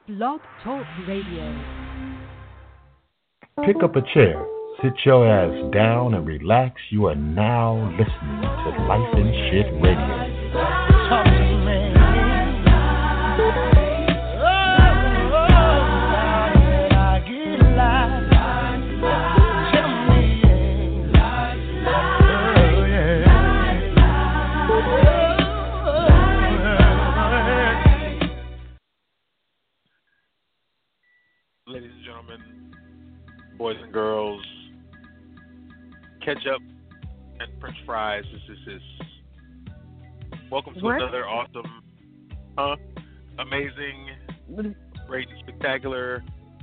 Blog Talk Radio. Pick up a chair, sit your ass down, and relax. You are now listening to Life and Shit Radio. Talk to me. Ladies and gentlemen, boys and girls, ketchup and french fries. This is welcome to another awesome, amazing, great, and spectacular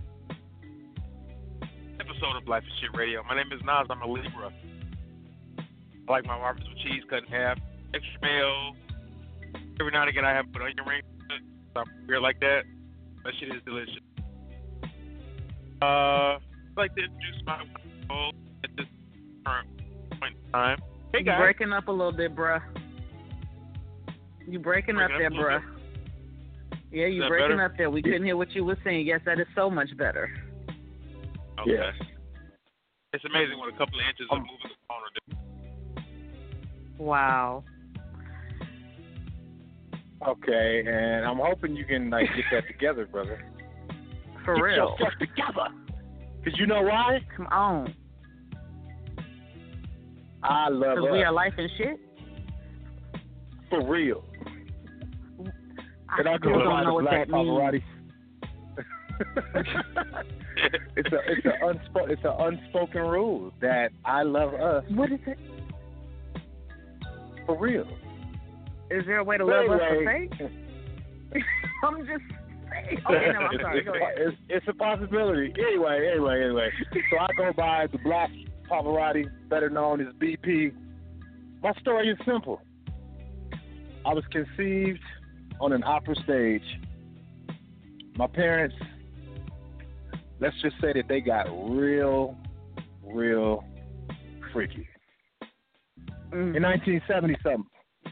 episode of Life and Shit Radio. My name is Nas. I'm a Libra. I like my Whoppers with cheese cut in half, extra mayo. Every now and again, I have put onion rings. I'm weird like that. That shit is delicious. I'd like to introduce my wife at this current point in time. Hey, guys. You breaking up a little bit, bruh. You breaking up there, bruh. Yeah, you breaking up there. We couldn't hear what you were saying. Yes, that is so much better. Okay. Yes. It's amazing what a couple of inches of moving the phone are doing. Wow. Okay, and I'm hoping you can get that together, brother. For Get real. yourself together. Because you know why? Come on. I love us. Because we are Life and Shit? For real. I still don't know what that means. It's an unspoken rule that I love us. What is it? For real. Is there a way to love us for fake? I'm just saying. Okay, no, I'm sorry. Go ahead. It's a possibility. Anyway. So I go by the Black Pavarotti, better known as BP. My story is simple. I was conceived on an opera stage. My parents, let's just say that they got real freaky. In 1970-something.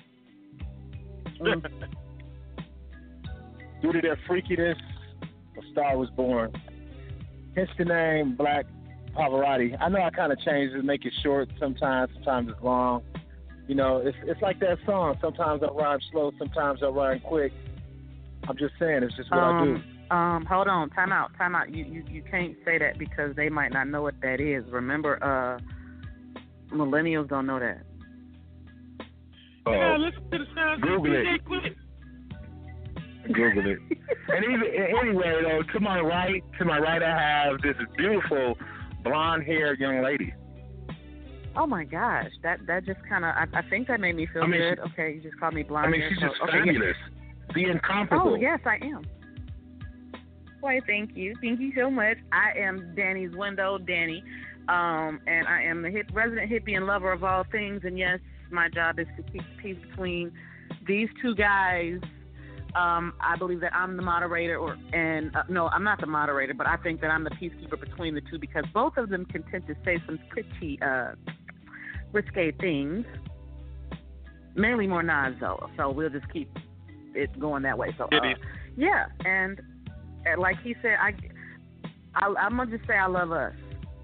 Due to their freakiness, a star was born. Hence the name Black Pavarotti. I know I kind of changed it, make it short sometimes it's long. You know, it's like that song. Sometimes I rhyme slow, sometimes I rhyme quick. I'm just saying, it's just what I do. Hold on, time out. You can't say that because they might not know what that is. Remember, millennials don't know that. Yeah, listen to the sounds Google of it. Quick. Google it. And anyway, though, to my right, I have this beautiful blonde-haired young lady. Oh my gosh, that just kind of I think that made me feel good. Okay, you just called me blonde. She's just fabulous. Yeah. The incomparable. Oh yes, I am. Why, thank you so much. I am Danny's window, Danny, and I am the resident hippie and lover of all things. And yes, my job is to keep the peace between these two guys. I believe that I'm the moderator, no, I'm not the moderator, but I think that I'm the peacekeeper between the two because both of them can tend to say some pretty risque things. Mainly more Nas, though, so we'll just keep it going that way. So, yeah, and like he said, I'm gonna just say I love us.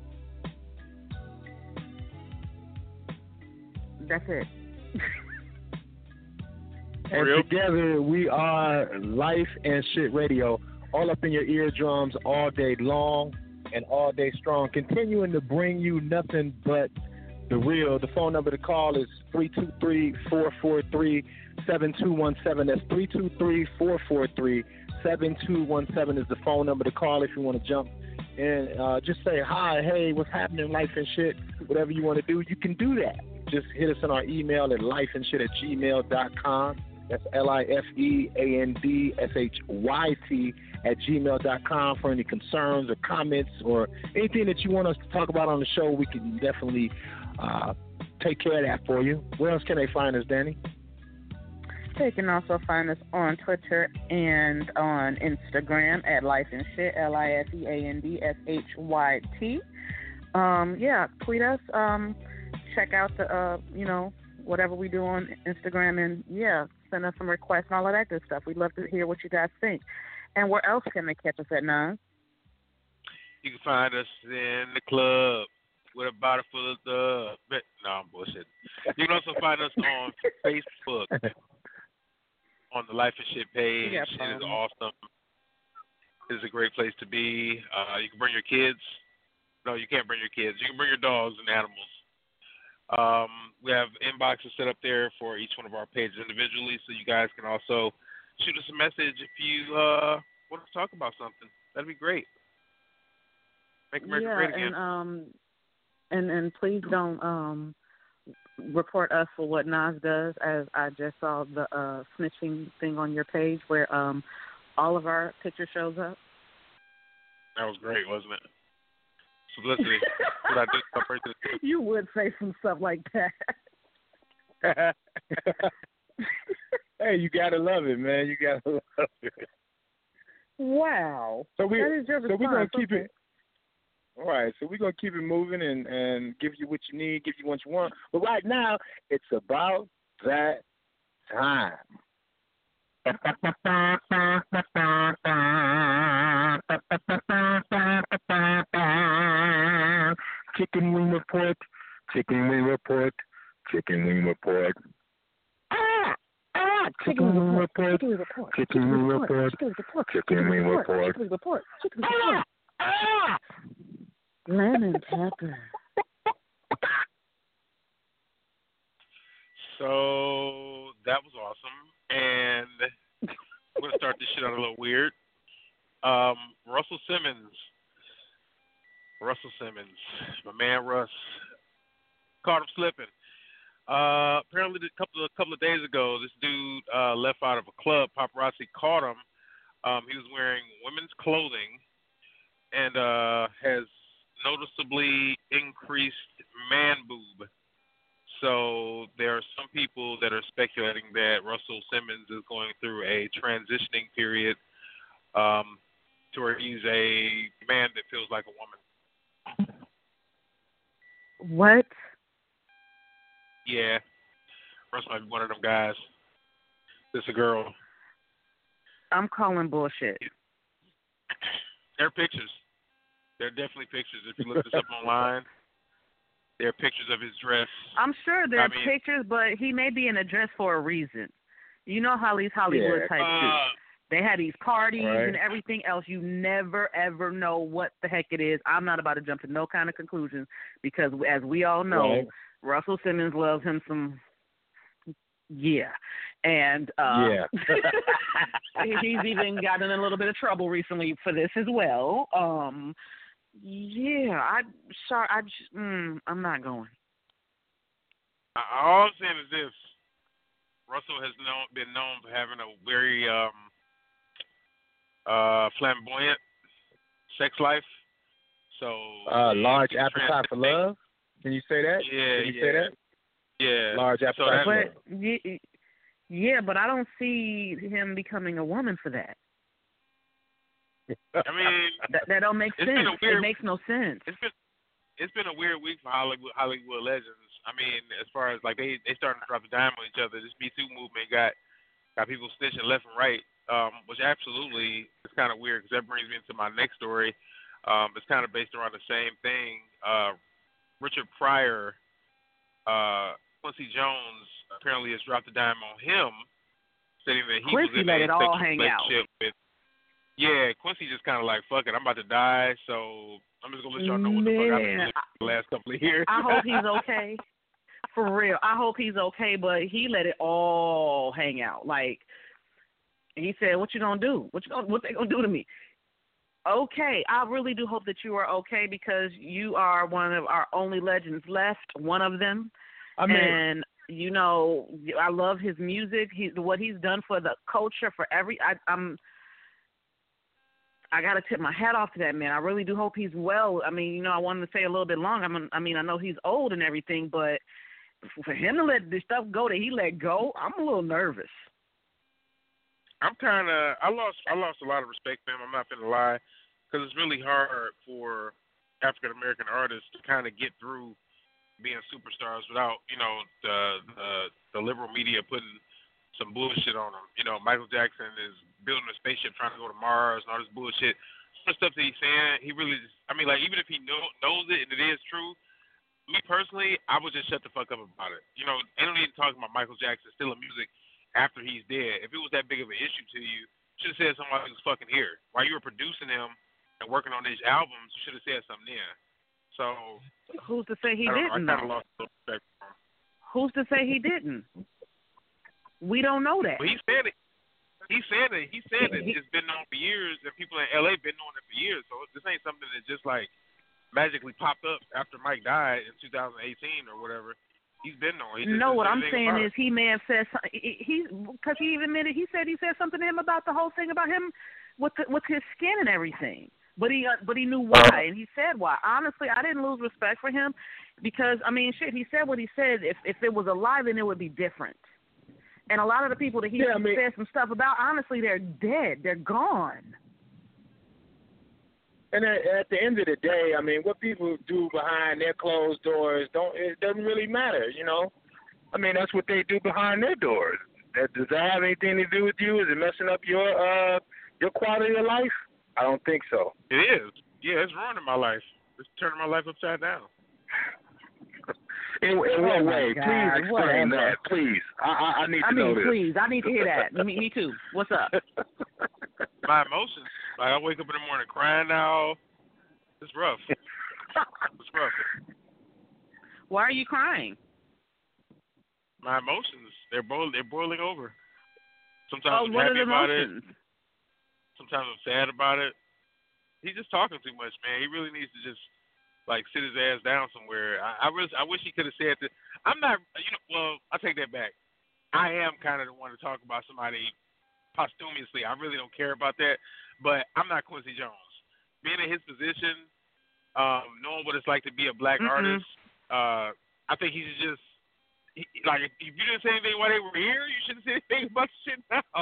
That's it. And together we are Life and Shit Radio, all up in your eardrums all day long and all day strong, continuing to bring you nothing but the real. The phone number to call is 323-443-7217. That's 323-443-7217 is the phone number to call if you want to jump and just say hi, hey, what's happening, Life and Shit, whatever you want to do, you can do that. Just hit us on our email at lifeandshit@gmail.com. That's LIFEANDSHYT@gmail.com for any concerns or comments or anything that you want us to talk about on the show. We can definitely take care of that for you. Where else can they find us, Danny? They can also find us on Twitter and on Instagram at Life and Shit, LIFEANDSHYT. Yeah, tweet us. Check out the whatever we do on Instagram, and send us some requests and all of that good stuff. We'd love to hear what you guys think. And where else can they catch us at, Nas? You can find us in the club with a bottle full of the. No, I'm bullshit. You can also find us on Facebook on the Life and Shit page. It is awesome. It is a great place to be. You can bring your kids. No, you can't bring your kids. You can bring your dogs and animals. We have inboxes set up there for each one of our pages individually, so you guys can also shoot us a message if you want to talk about something. That'd be great. Make America great again. And please don't report us for what Nas does, as I just saw the snitching thing on your page where all of our picture shows up. That was great, wasn't it? Publicity. What I did for my birthday. You would say some stuff like that. Hey, you gotta love it, man. You gotta love it. Wow. So we're gonna keep okay. it. All right, so we're gonna keep it moving and give you what you need, give you what you want. But right now, it's about that time. Chicken wing report, chicken wing report, chicken wing report. Chicken wing report, chicken wing report, chicken wing report. Lemon pepper. So that was awesome, and I'm gonna start this shit out a little weird. Russell Simmons, my man Russ, caught him slipping. Apparently, a couple of days ago, this dude left out of a club. Paparazzi caught him. He was wearing women's clothing and has noticeably increased man boob. So there are some people that are speculating that Russell Simmons is going through a transitioning period to where he's a man that feels like a woman. What? Yeah. Russ might be one of them guys. It's a girl. I'm calling bullshit. There are pictures. There are definitely pictures. If you look this up online, there are pictures of his dress. I'm sure there are pictures, but he may be in a dress for a reason. You know how these Hollywood types do. They have these parties and everything else. You never, ever know what the heck it is. I'm not about to jump to no kind of conclusions because, as we all know, Russell Simmons loves him some, And he's even gotten in a little bit of trouble recently for this as well. I'm not going. All I'm saying is this. Russell has been known for having a very flamboyant sex life. So large appetite for love. Can you say that? Yeah. Can you say that? Yeah. Large appetite for love. Yeah, but I don't see him becoming a woman for that. I mean, that don't make sense. It makes no sense. It's been a weird week for Hollywood legends. I mean, as far as like they starting to drop the dime on each other. This Me Too movement got people snitching left and right, which absolutely is kind of weird because that brings me into my next story. It's kind of based around the same thing. Richard Pryor, Quincy Jones apparently has dropped the dime on him, stating that he Quincy was in let a it all sexual hang out. relationship with. Yeah, Quincy just kind of like, fuck it, I'm about to die, so I'm just gonna let y'all know what the fuck I've been living the last couple of years. I hope he's okay. For real, I hope he's okay. But he let it all hang out. Like he said, "What you gonna do? What they gonna do to me?" Okay, I really do hope that you are okay because you are one of our only legends left. One of them, and you know, I love his music. What he's done for the culture, for I got to tip my hat off to that man. I really do hope he's well. I mean, you know, I wanted to say a little bit long. I know he's old and everything, but for him to let this stuff go that he let go, I'm a little nervous. I lost a lot of respect for him. I'm not going to lie, because it's really hard for African American artists to kind of get through being superstars without, you know, the liberal media putting some bullshit on them. You know, Michael Jackson is building a spaceship trying to go to Mars and all this bullshit. Some of the stuff that he's saying, he really just, I mean, like, even if he knows it and it is true, me personally, I would just shut the fuck up about it. You know, ain't no need to talk about Michael Jackson stealing music after he's dead. If it was that big of an issue to you, you should have said something while he was fucking here. While you were producing him and working on these albums, you should have said something then. So who's to say he didn't? I kind of lost a little respect for him. Who's to say he didn't? We don't know that. Well, he said it. He said it. It's been known for years, and people in LA been knowing it for years. So this ain't something that just like magically popped up after Mike died in 2018 or whatever. He's been knowing. No, what I'm saying is he may have said because he even admitted he said something to him about the whole thing about him with his skin and everything. But he knew why, and he said why. Honestly, I didn't lose respect for him because, I mean, shit, he said what he said. If it was alive, then it would be different. And a lot of the people that he said some stuff about, honestly, they're dead. They're gone. And at the end of the day, I mean, what people do behind their closed doors it doesn't really matter, you know. I mean, that's what they do behind their doors. Does that have anything to do with you? Is it messing up your quality of life? I don't think so. It is. Yeah, it's ruining my life. It's turning my life upside down. In what way? God, please explain that. Please. I need to know this. Please. I need to hear that. Me too. What's up? My emotions. Like, I wake up in the morning crying now. It's rough. It's rough. Why are you crying? My emotions. They're boiling over. Sometimes I'm what happy are the about emotions? it. Sometimes I'm sad about it. He's just talking too much, man. He really needs to just like sit his ass down somewhere. I wish he could have said that. I'm not, well, I take that back. I am kind of the one to talk about somebody posthumously. I really don't care about that, but I'm not Quincy Jones. Being in his position, knowing what it's like to be a black artist, I think he should just, like, if you didn't say anything while they were here, you shouldn't say anything about the shit now.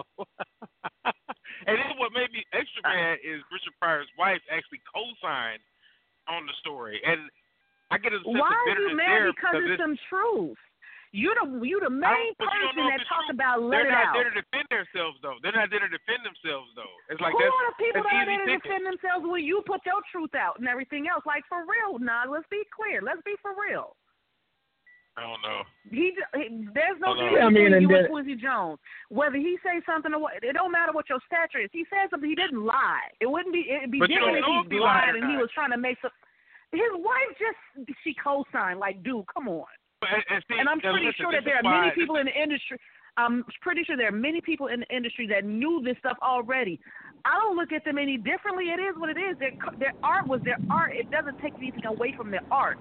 And then what made me extra mad is Richard Pryor's wife actually co-signed on the story, and I get a sense Why of are bitterness you mad there because it's some truth? You the main person that talked about let it out. They're not there to defend themselves, though. They're not there to defend themselves, though. It's like who that's, are the people that's that are easy there to thinking. defend themselves when you put your truth out and everything else? Like, for real, nah, let's be clear. Let's be for real. I don't know. There's no difference between you and Quincy Jones. Whether he say something or what, it don't matter what your stature is. He said something. He didn't lie. It'd be But different if he lied and he not. was trying to make some. His wife she co-signed. Like, dude, come on. And I'm pretty sure that there are many people in the industry. I'm pretty sure there are many people in the industry that knew this stuff already. I don't look at them any differently. It is what it is. Their art was their art. It doesn't take anything away from their art.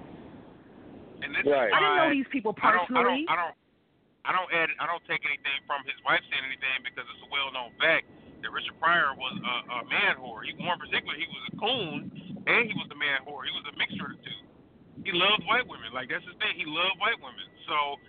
And this right. is why I didn't know these people personally. I don't take anything from his wife saying anything because it's a well-known fact that Richard Pryor was a man whore. More in particular, he was a coon and he was a man whore. He was a mixture of the two. He loved white women. Like, that's his thing. He loved white women. So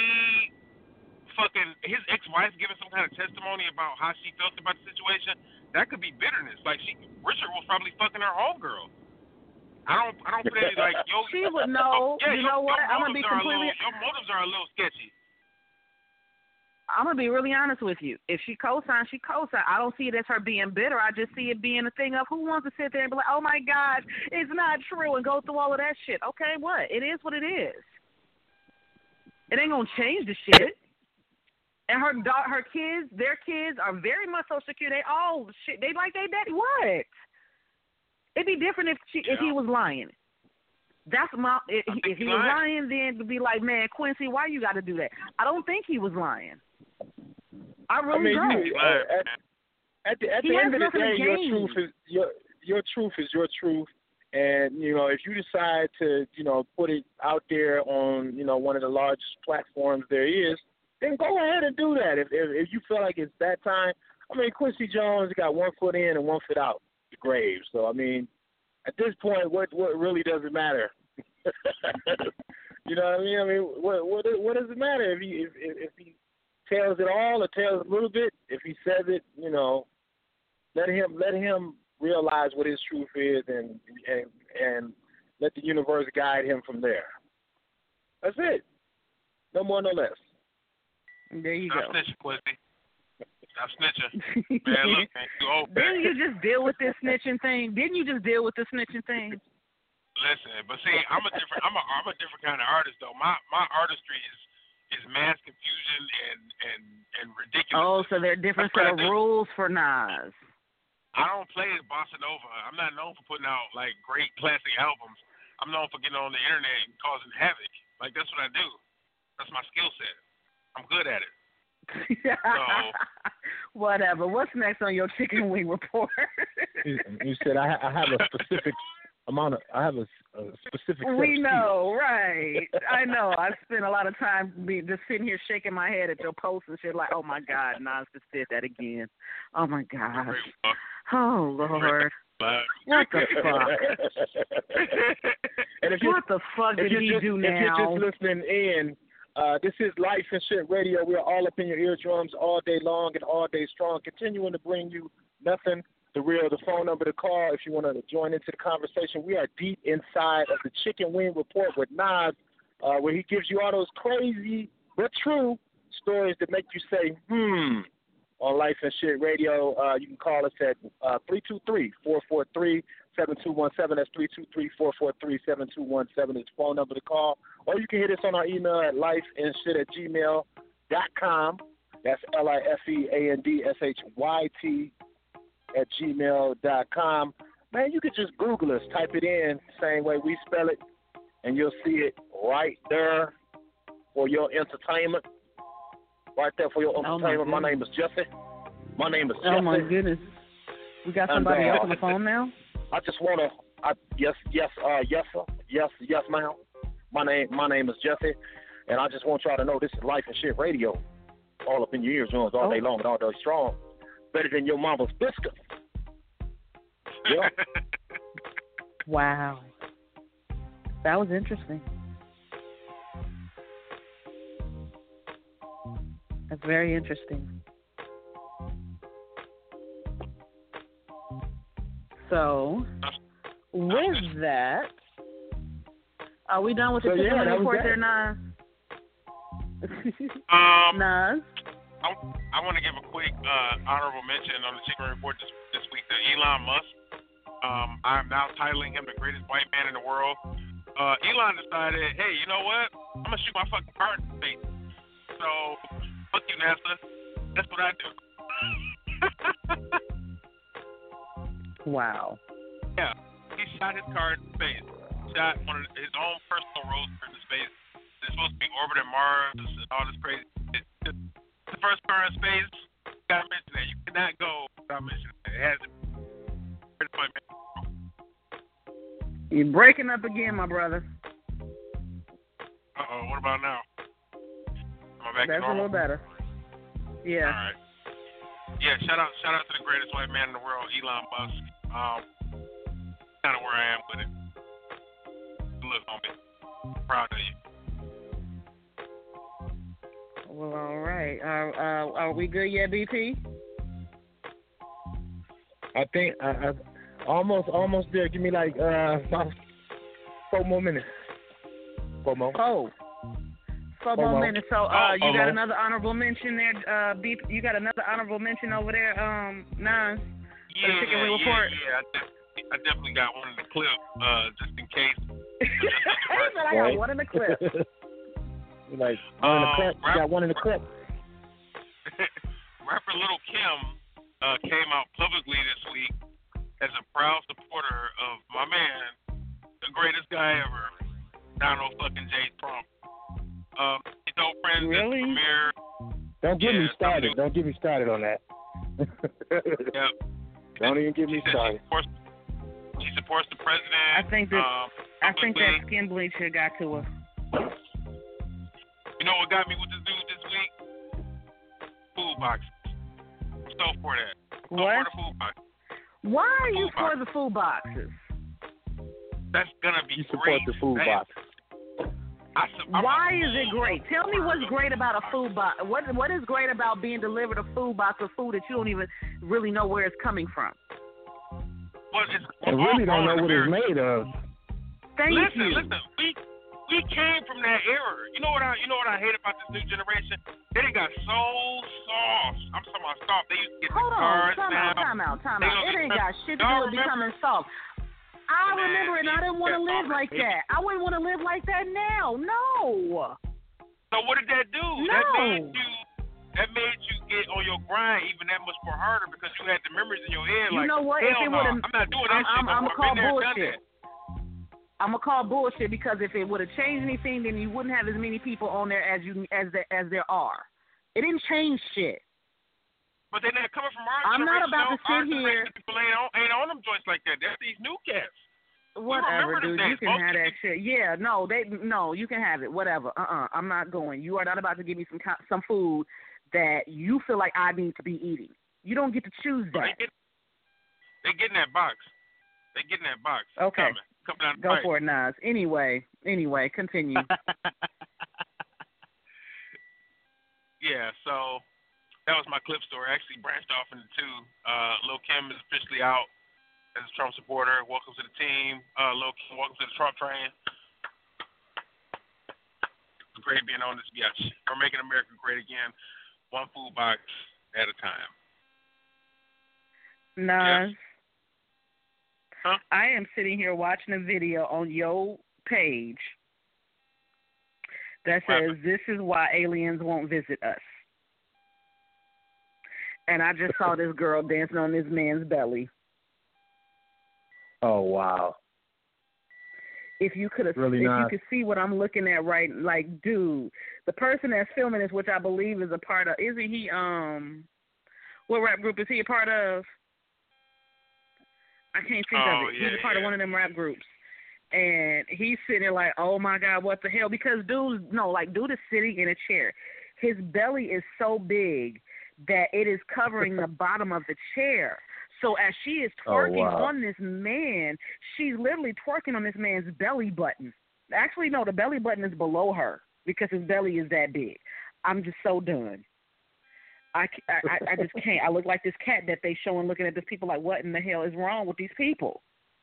his ex-wife giving some kind of testimony about how she felt about the situation, that could be bitterness. Like, Richard was probably fucking her homegirl. I don't put any, like, yo. She would know. Yeah, you know what? I'm going to be completely. Your motives are a little sketchy. I'm going to be really honest with you. If she co-signed, she co-signed. I don't see it as her being bitter. I just see it being a thing of who wants to sit there and be like, oh, my gosh, it's not true, and go through all of that shit. Okay, what? It is what it is. It ain't going to change the shit. And her kids, their kids are very much so secure. They all shit. They like their daddy. What? It'd be different if he was lying. That's if he was lying, then it'd be like, man, Quincy, why you got to do that? I don't think he was lying. I really don't. At the end of the day, your truth is your truth. And, if you decide to, put it out there on, one of the largest platforms there is, then go ahead and do that. If you feel like it's that time. I mean, Quincy Jones got one foot in and one foot out the grave. So, I mean, at this point, what really does it matter? You know what I mean? I mean, what does it matter if he tells it all or tells a little bit? If he says it, let him realize what his truth is and let the universe guide him from there. That's it. No more, no less. There you go. Quincy. Stop snitching. Man, look, man, you old. Didn't you just deal with this snitching thing? Listen, but see, I'm a different kind of artist though. My artistry is mass confusion and ridiculous. Oh, so there are different set of rules for Nas. I don't play bossa nova. I'm not known for putting out like great classic albums. I'm known for getting on the internet and causing havoc. Like that's what I do. That's my skill set. I'm good at it. So, whatever. What's next on your chicken wing report? You said I have a specific amount of. I have a specific. We know, right? I know. I spent a lot of time just sitting here shaking my head at your posts and shit. Like, oh my God, Nas just did that again. Oh my gosh. Oh Lord. What the fuck? And what the fuck did he do now? If you're just listening in, this is Life and Shit Radio. We're all up in your eardrums all day long and all day strong, continuing to bring you nothing the real. The phone number to call if you want to join into the conversation. We are deep inside of the Chicken Wing Report with Nas, where he gives you all those crazy but true stories that make you say, on Life and Shit Radio. You can call us at 323-443-7217. That's 323-443-7217 is the phone number to call. Or you can hit us on our email at lifeandshit@gmail.com. That's lifeandshit@gmail.com. Man, you can just Google us, type it in, same way we spell it, and you'll see it right there for your entertainment. Right there for your entertainment. My name is Jesse. Oh my goodness. We got somebody else on the phone now? I just want to, yes, ma'am. My name is Jesse, and I just want y'all to know this is Life and Shit Radio. All up in your ears, all day long and all day strong. Better than your mama's biscuit. Yeah. Wow. That was interesting. That's very interesting. So, with that, are we done with the chicken wing report there, Nas? Nas? I want to give a quick honorable mention on the chicken wing report this week to Elon Musk. I'm now titling him the greatest white man in the world. Elon decided, hey, you know what? I'm going to shoot my fucking car in space. So, fuck you, NASA. That's what I do. Wow. Yeah. He shot his car into space. Shot one of his own personal roadster into space. It's supposed to be orbiting Mars and all this crazy shit. The first car in space, you gotta mention that. You cannot go without mentioning that. It has to be. You're breaking up again, my brother. What about now? Am I back to normal? That's a little better. Yeah. All right. Yeah, shout out to the greatest white man in the world, Elon Musk. Kind of where I am with it. Look, homie. Proud of you. Well, all right. Are we good yet, BP? I think I almost there. Give me like about 4 more minutes. 4 more. Oh. 4 more minutes. So you got another honorable mention there, BP? You got another honorable mention over there, Nas? Yeah, I definitely got one in the clip, just in case. He said I got one in the clip. You're like, one in the clip? You got one in the clip? Rapper Lil' Kim came out publicly this week as a proud supporter of my man, the greatest guy ever, Donald fucking J. Trump. He told friends really? at the premiere. Don't get me started. Don't get me started on that. Yep. Don't even get me started. He supports the president. I think that skin bleacher got to her. You know what got me with this dude this week? Food boxes. I'm so for that. I'm what? for the food boxes. Why are you for the food boxes? That's gonna be you support the food box. Why is it great? Tell me what's great about a food box. What is great about being delivered a food box of food that you don't even really know where it's coming from? I really don't know what it's made of. Thank you. Listen. we came from that era. You know what I hate about this new generation? They got so soft. I'm talking about soft. They used to get the cars now. Time out. It ain't got shit to do with becoming soft. I remember it, and I didn't want to live like that. I wouldn't want to live like that now. No. So what did that do? No. That made you get on your grind even that much more harder because you had the memories in your head. You like, know what? Hell if it no, I'm not doing that shit. I'm gonna call bullshit. I'm gonna call bullshit because if it would have changed anything, then you wouldn't have as many people on there as there are. It didn't change shit. But they're not coming from our I'm not about to sit here. People ain't on them joints like that. That's these new cats. Whatever, dude. You can have that shit. Yeah, no, you can have it. Whatever. I'm not going. You are not about to give me some food that you feel like I need to be eating. You don't get to choose that. They get in that box. Okay. Come down. Go for it, Nas. Anyway, continue. Yeah, so that was my clip story. I actually branched off into two. Lil' Kim is officially out as a Trump supporter. Welcome to the team. Lil' Kim, welcome to the Trump train. It's great being on this biatch. We're making America great again, one food box at a time. Nas. Yes. Huh? I am sitting here watching a video on your page that says, "This is why aliens won't visit us." And I just saw this girl dancing on this man's belly. Oh, wow. If you could really you could see what I'm looking at, right? Like, dude, the person that's filming this, which I believe is a part of, isn't he? What rap group is he a part of? I can't think of it. Yeah, he's a part of one of them rap groups. And he's sitting there like, oh, my God, what the hell? Because dude is sitting in a chair. His belly is so big that it is covering the bottom of the chair. So as she is twerking on this man, she's literally twerking on this man's belly button. Actually, no, the belly button is below her because his belly is that big. I'm just so done. I just can't. I look like this cat that they showing looking at these people like, what in the hell is wrong with these people?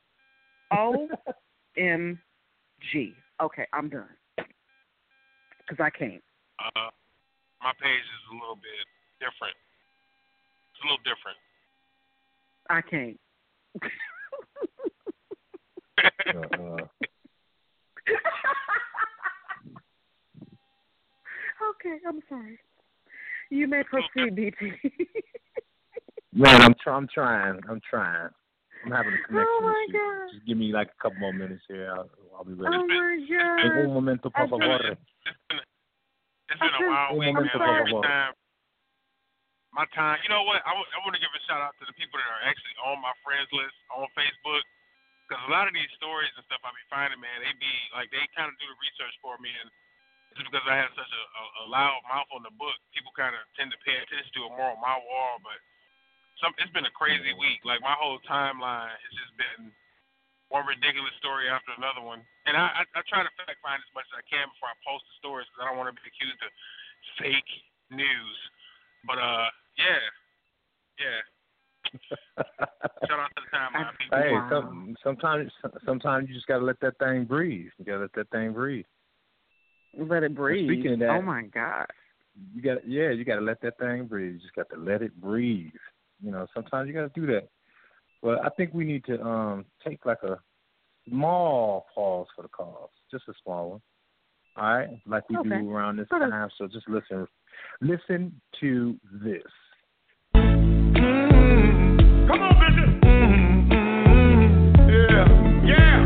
OMG. Okay, I'm done. Because I can't. My page is a little bit different. It's a little different. I can't. Okay, I'm sorry. You may proceed, DP. Man, I'm trying. I'm having a connection Oh, my issue. God. Just give me like a couple more minutes here. I'll be ready. Oh, my God. En un momento, por favor. It's been a wild week, man. Every time. My time. You know what? I want to give a shout out to the people that are actually on my friends list on Facebook. Because a lot of these stories and stuff I be finding, man, they kind of do the research for me. And just because I have such a loud mouth on the book, people kind of tend to pay attention to it more on my wall. But it's been a crazy week. Like, my whole timeline has just been one ridiculous story after another one. And I try to fact find as much as I can before I post the stories because I don't want to be accused of fake news. But, yeah. Shout out to the timeline people. Hey, sometimes you just got to let that thing breathe. You got to let that thing breathe. Let it breathe. Speaking of that, oh my God. You got to let that thing breathe. You just got to let it breathe. You know, sometimes you got to do that. Well, I think we need to take like a small pause for the cause, just a small one. All right, like we do around this time. So just listen to this. Come on, Bishop. Yeah.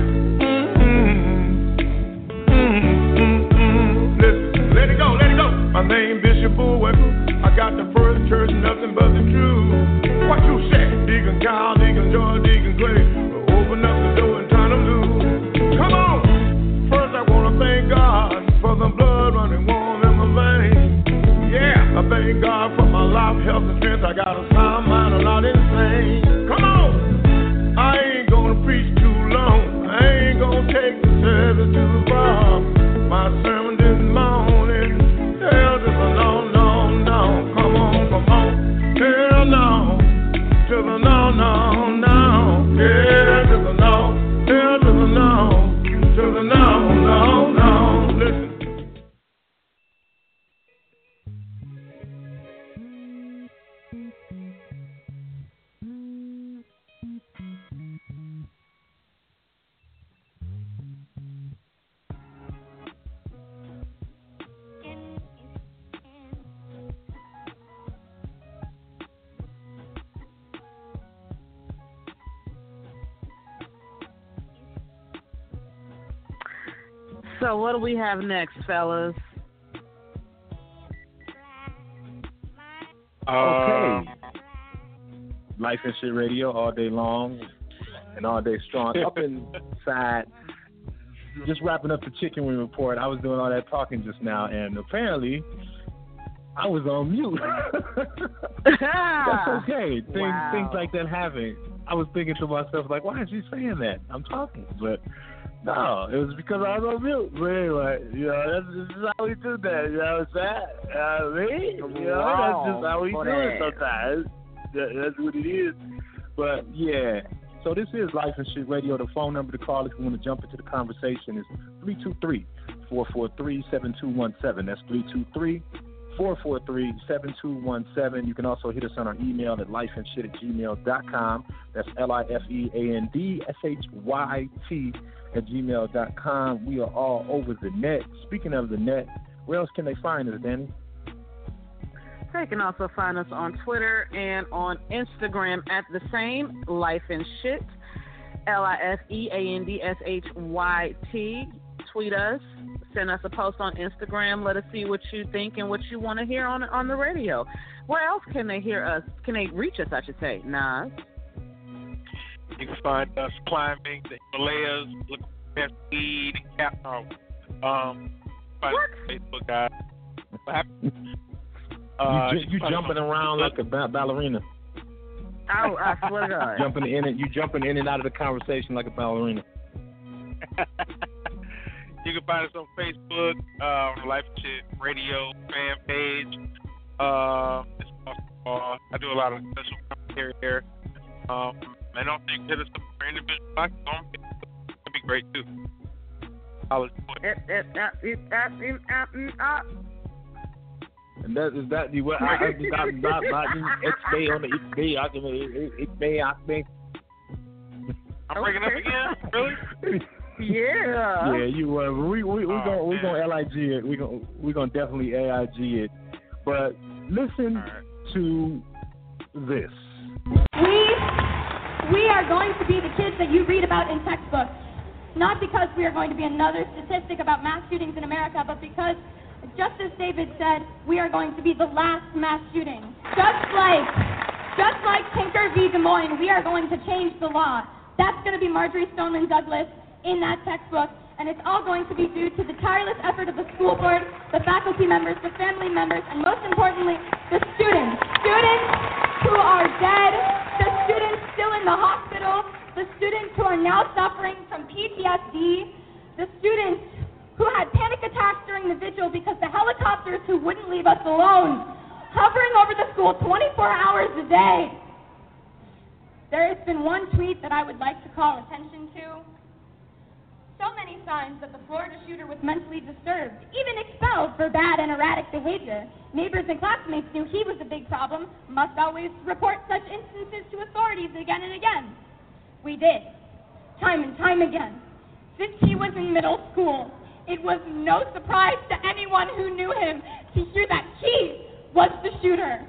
Listen, let it go. My name Bishop Bullwinkle. I got the first church, nothing but the truth. What you say? Deacon Kyle, Deacon George, Deacon Clay. Open up the door and turn them loose. Come on. First I want to thank God for the blood running warm in my veins. Yeah, I thank God for my life, health, and strength. I got a sound mind, I'm not insane. Come on. I ain't gonna preach too long. I ain't gonna take the service too far. My sermon this morning, hell to the no. Come on. Hell no. To the no. Yeah, to the no. Hell to the no. To the no. So what do we have next, fellas? Okay. Life and Shit Radio all day long and all day strong. Up inside, just wrapping up the chicken wing report. I was doing all that talking just now, and apparently I was on mute. That's okay. Things like that happen. I was thinking to myself, like, why is she saying that? I'm talking. But no, it was because I was on mute. But anyway, this is how we do that. You know what I'm saying? That's just how we do it sometimes. That's what it is. But yeah, so this is Life and Shit Radio. The phone number to call if you want to jump into the conversation is 323-443-7217. That's 323-443-7217. You can also hit us on our email at lifeandshit@gmail.com. That's LIFEANDSHYT@gmail.com. We are all over the net. Speaking of the net, where else can they find us, Danny? They can also find us on Twitter and on Instagram at the same, Life and Shit, LIFEANDSHYT. Tweet us, send us a post on Instagram. Let us see what you think and what you want to hear on the radio. Where else can they hear us? Can they reach us, I should say, Nas? You can find us climbing the Himalayas, looking for weed, find Facebook, guys. What happened? You jumping around like a ballerina. Oh, I swear to God. You jumping in and out of the conversation like a ballerina. You can find us on Facebook, on the Life and Shit Radio fan page. I do a lot of special commentary there. And also you can hit us up for individual box on Facebook. That'd be great too. And that is that the what I X day on the X day. I think. I'm breaking up again. Really? Yeah. Yeah, you were. We gonna LIG it. We gonna definitely AIG it. But listen to this. We are going to be the kids that you read about in textbooks. Not because we are going to be another statistic about mass shootings in America, but because, just as David said, we are going to be the last mass shooting. Just like Tinker v. Des Moines, we are going to change the law. That's going to be Marjorie Stoneman Douglas in that textbook, and it's all going to be due to the tireless effort of the school board, the faculty members, the family members, and most importantly, the students. Students who are dead, the students still in the hospital, the students who are now suffering from PTSD, the students who had panic attacks during the vigil because the helicopters who wouldn't leave us alone, hovering over the school 24 hours a day. There has been one tweet that I would like to call attention to. So many signs that the Florida shooter was mentally disturbed, even expelled for bad and erratic behavior. Neighbors and classmates knew he was a big problem, must always report such instances to authorities again and again. We did, time and time again. Since he was in middle school, it was no surprise to anyone who knew him to hear that he was the shooter.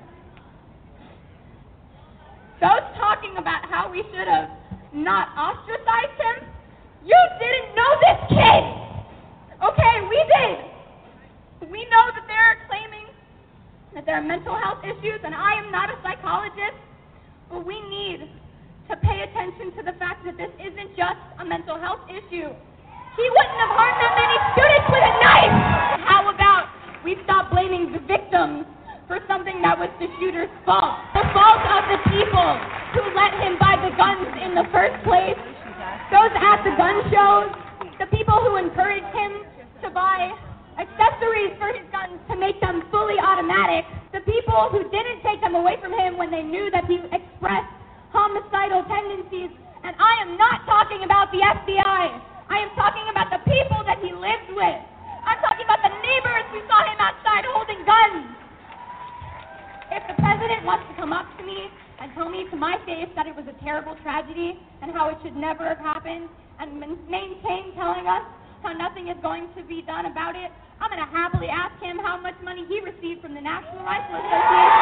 Those talking about how we should have not ostracized him, you didn't know this kid! Okay, we did! We know that they're claiming that there are mental health issues, and I am not a psychologist, but we need to pay attention to the fact that this isn't just a mental health issue. He wouldn't have harmed that many students with a knife! How about we stop blaming the victims for something that was the shooter's fault? The fault of the people who let him buy the guns in the first place. Those at the gun shows, the people who encouraged him to buy accessories for his guns to make them fully automatic, the people who didn't take them away from him when they knew that he expressed homicidal tendencies. And I am not talking about the FBI. I am talking about the people that he lived with. I'm talking about the neighbors who saw him outside holding guns. If the president wants to come up to me and tell me to my face that it was a terrible tragedy and how it should never have happened, and maintain telling us how nothing is going to be done about it, I'm going to happily ask him how much money he received from the National Rifle Association.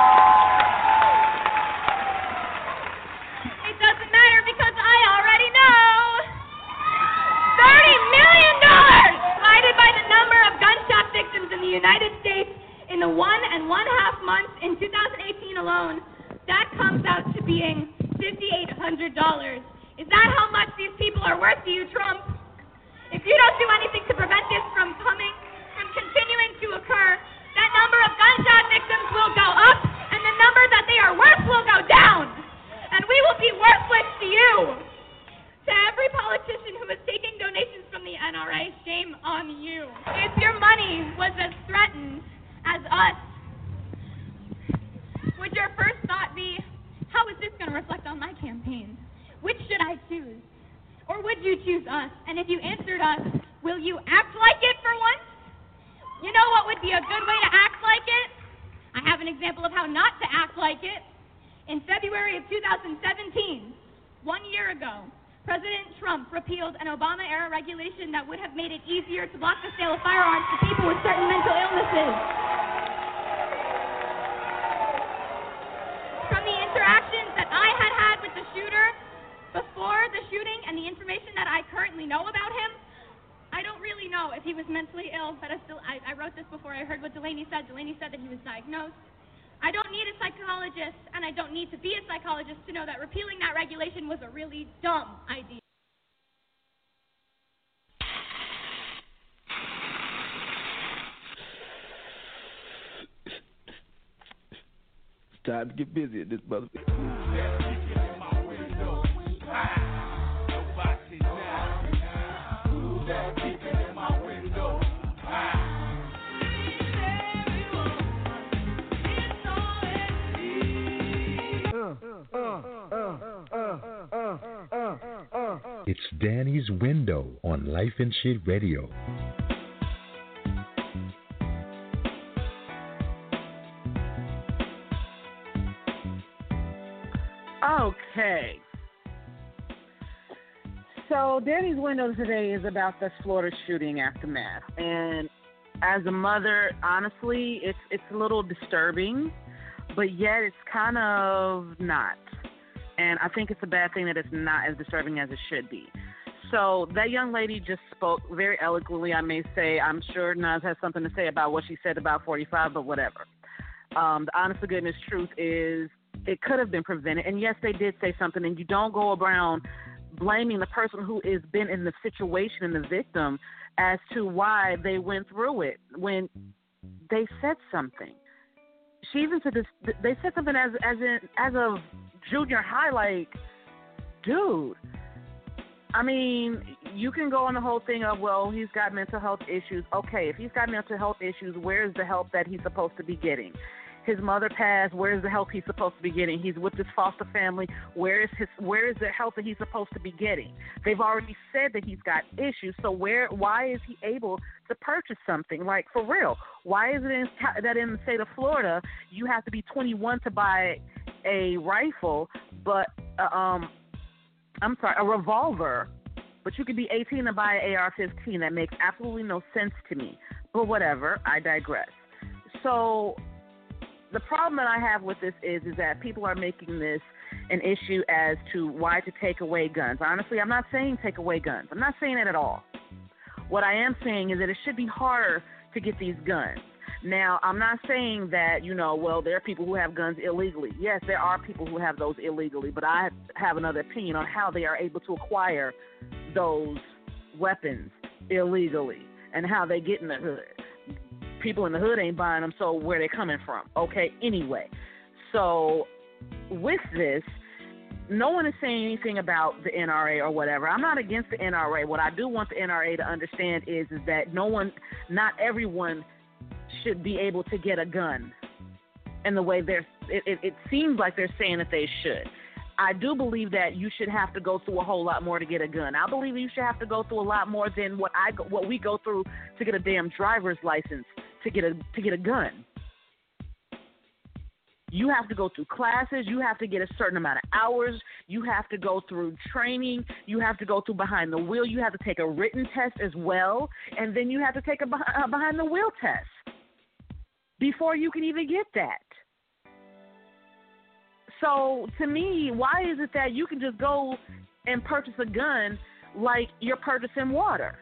It doesn't matter because I already know. $30 million! protection alone, that comes out to being $5,800. Is that how much these people are worth to you, Trump? If you don't do anything to prevent this from continuing to occur, that number of gunshot victims will go up, and the number that they are worth will go down. And we will be worthless to you. To every politician who is taking donations from the NRA, shame on you. If your money was as threatened as us, would your first thought be, how is this going to reflect on my campaign? Which should I choose? Or would you choose us? And if you answered us, will you act like it for once? You know what would be a good way to act like it? I have an example of how not to act like it. In February of 2017, 1 year ago, President Trump repealed an Obama-era regulation that would have made it easier to block the sale of firearms to people with certain mental illnesses. From the interactions that I had with the shooter before the shooting and the information that I currently know about him, I don't really know if he was mentally ill, but I wrote this before I heard what Delaney said. Delaney said that he was diagnosed. I don't need a psychologist, and I don't need to be a psychologist to know that repealing that regulation was a really dumb idea. It's time to get busy at this motherfucker. It's Danny's Window on Life and Shit Radio. Okay. So Danny's Window today is about the Florida shooting aftermath. And as a mother, honestly, it's a little disturbing, but yet it's kind of not. And I think it's a bad thing that it's not as disturbing as it should be. So that young lady just spoke very eloquently, I may say. I'm sure Nas has something to say about what she said about 45, but whatever. The honest to goodness truth is it could have been prevented. And yes, they did say something. And you don't go around blaming the person who has been in the situation and the victim as to why they went through it when they said something. She even said this. They said something as of junior high, like, dude. I mean, you can go on the whole thing of, well, he's got mental health issues. Okay, if he's got mental health issues, where's the help that he's supposed to be getting? His mother passed. Where's the help he's supposed to be getting? He's with his foster family. Where is the help that he's supposed to be getting? They've already said that he's got issues. So why is he able to purchase something? Like, for real, why is it that in the state of Florida you have to be 21 to buy a rifle, but a revolver, but you could be 18 to buy an AR-15? That makes absolutely no sense to me. But whatever, I digress. So the problem that I have with this is that people are making this an issue as to why to take away guns. Honestly, I'm not saying take away guns. I'm not saying that at all. What I am saying is that it should be harder to get these guns. Now, I'm not saying that, well, there are people who have guns illegally. Yes, there are people who have those illegally, but I have another opinion on how they are able to acquire those weapons illegally and how they get in the hood. People in the hood ain't buying them, so where they coming from? Okay, anyway. So with this, no one is saying anything about the NRA or whatever. I'm not against the NRA. What I do want the NRA to understand is that not everyone should be able to get a gun in the way it seems like they're saying that they should. I do believe that you should have to go through a whole lot more to get a gun. I believe you should have to go through a lot more than what we go through to get a damn driver's license to get a gun. You have to go through classes. You have to get a certain amount of hours. You have to go through training. You have to go through behind the wheel. You have to take a written test as well, and then you have to take a behind the wheel test before you can even get that. So to me, why is it that you can just go and purchase a gun like you're purchasing water?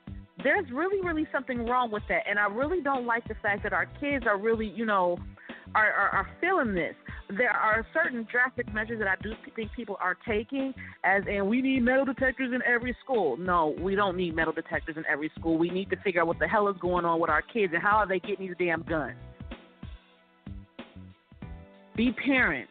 There's really, really something wrong with that. And I really don't like the fact that our kids are really, are feeling this. There are certain drastic measures that I do think people are taking, as in we need metal detectors in every school. No, we don't need metal detectors in every school. We need to figure out what the hell is going on with our kids and how are they getting these damn guns. Be parents.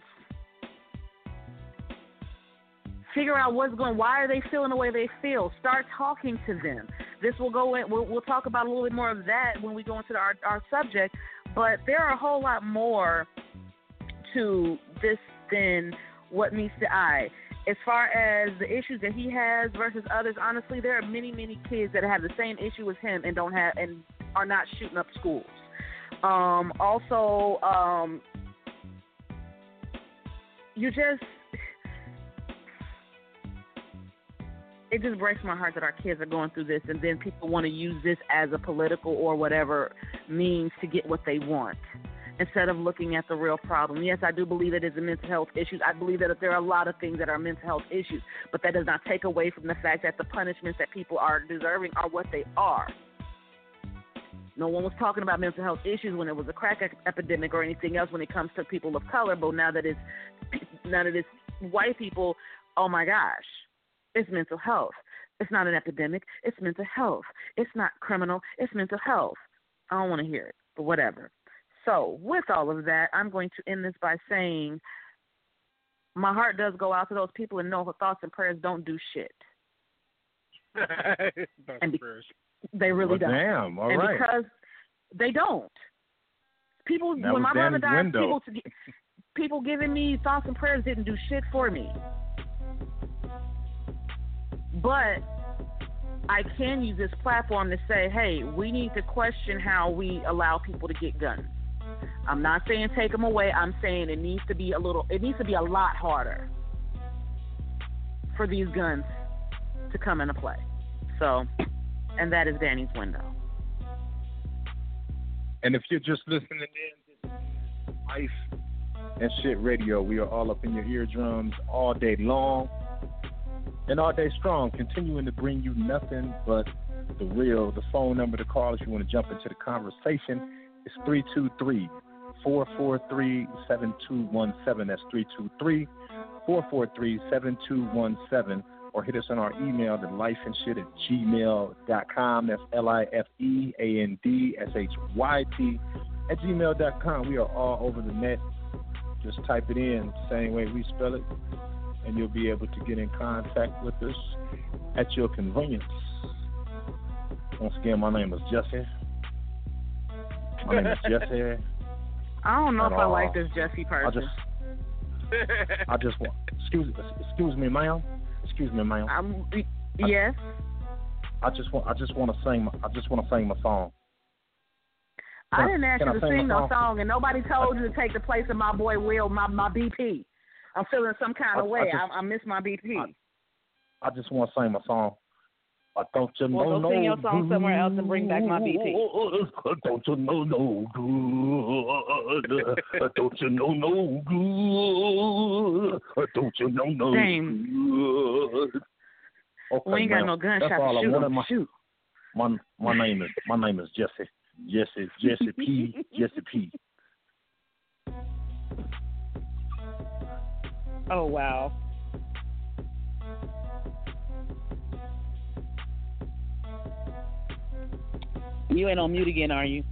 Figure out why are they feeling the way they feel. Start talking to them. This will go in, we'll talk about a little bit more of that when we go into our subject, but there are a whole lot more to this than what meets the eye. As far as the issues that he has versus others, honestly, there are many, many kids that have the same issue as him and are not shooting up schools. It just breaks my heart that our kids are going through this, and then people want to use this as a political or whatever means to get what they want, instead of looking at the real problem. Yes, I do believe it is a mental health issue. I believe that there are a lot of things that are mental health issues, but that does not take away from the fact that the punishments that people are deserving are what they are. No one was talking about mental health issues when it was a crack epidemic or anything else when it comes to people of color, but now that it's white people, oh my gosh. It's mental health. It's not an epidemic. It's mental health. It's not criminal. It's mental health. I don't want to hear it, but whatever. So with all of that, I'm going to end this by saying my heart does go out to those people and know that thoughts and prayers don't do shit. They really don't. Damn, all and right. Because they don't. People, that when my brother died, window. people giving me thoughts and prayers didn't do shit for me. But I can use this platform to say, hey, we need to question how we allow people to get guns. I'm not saying take them away. I'm saying it needs to be a lot harder for these guns to come into play. So, and that is Danny's window. And if you're just listening in, this is Life and Shit Radio. We are all up in your eardrums all day long. And all day strong, continuing to bring you nothing but the real. The phone number to call if you want to jump into the conversation is 323-443-7217. That's 323-443-7217. Or hit us on our email at lifeandshit@gmail.com. That's LIFEANDSHYT@gmail.com. We are all over the net. Just type it in the same way we spell it, and you'll be able to get in contact with us at your convenience. Once again, my name is Jesse. My name is Jesse. I don't know if I like this Jesse person. I just want. Excuse me, ma'am. Excuse me, ma'am. Yes. I just want to sing. I just want to sing my song. I didn't ask you to sing no song, and nobody told you to take the place of my boy Will, my BP. I'm feeling some kind of way. I miss my BP. I just want to sing my song. Don't you know? Well, go sing your song somewhere else and bring back my BP. Don't you know no good? Don't you know no good? Don't you know no good? Okay, we ain't got no gunshot to shoot. My name is Jesse. Jesse P. Oh, wow. You ain't on mute again, are you?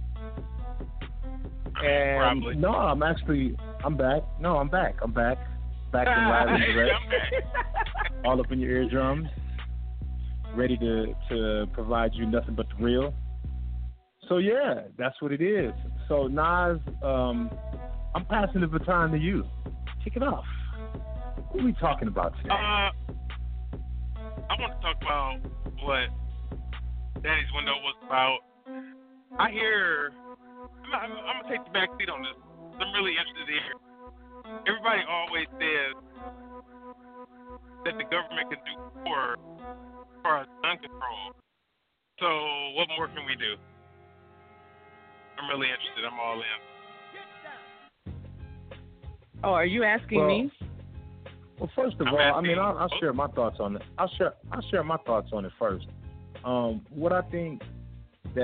Probably. No, I'm back. No, I'm back. Back and live and direct. All up in your eardrums. Ready to provide you nothing but the real. So, yeah, that's what it is. So, Nas, I'm passing the baton to you. Kick it off. What are we talking about today? I want to talk about what Danny's window was about. I'm going to take the back seat on this. I'm really interested to hear. Everybody always says that the government can do more as far as gun control. So what more can we do? I'm really interested. I'm all in. Oh, are you asking me? Well, first of all, I mean, I'll share my thoughts on it. I'll share my thoughts on it first. What I think that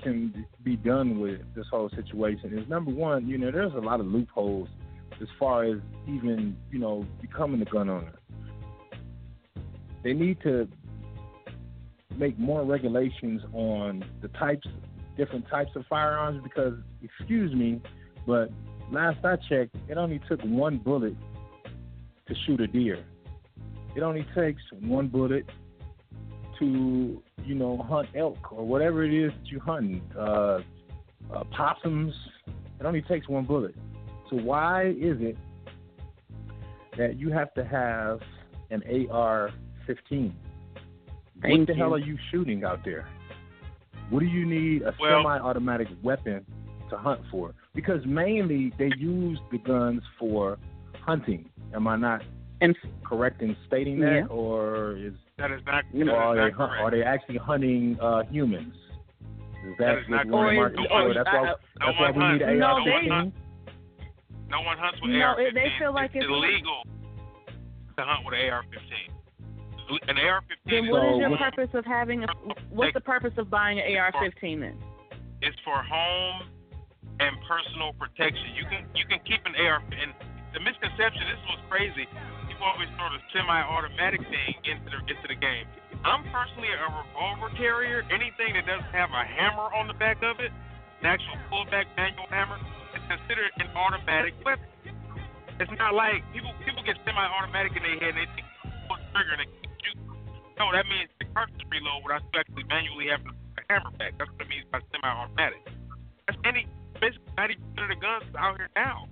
can be done with this whole situation is, number one, there's a lot of loopholes as far as even, becoming a gun owner. They need to make more regulations on the different types of firearms because, excuse me, but last I checked, it only took one bullet to shoot a deer. It only takes one bullet to, hunt elk or whatever it is that you're hunting, possums. It only takes one bullet. So why is it that you have to have an AR-15? What the hell are you shooting out there? What do you need a semi-automatic weapon to hunt for? Because mainly they use the guns for hunting. Am I not correct in stating that, or is that is not? Are they actually hunting humans? That is not correct. That's why we need an AR-15. No one hunts with AR-15. They feel like it's illegal to hunt with an AR-15. An AR-15. Then what is your purpose of having? What's the purpose of buying an AR-15 then? It's for home and personal protection. You can keep an AR. And the misconception, this was crazy. People always throw the semi-automatic thing into the game. I'm personally a revolver carrier. Anything that doesn't have a hammer on the back of it, an actual pullback manual hammer, is considered an automatic weapon. It's not like people get semi-automatic in their head and they think pull the trigger and they can shoot. No, that means the cartridge reload without you actually manually having a hammer back. That's what it means by semi-automatic. That's basically 90% of the guns out here now.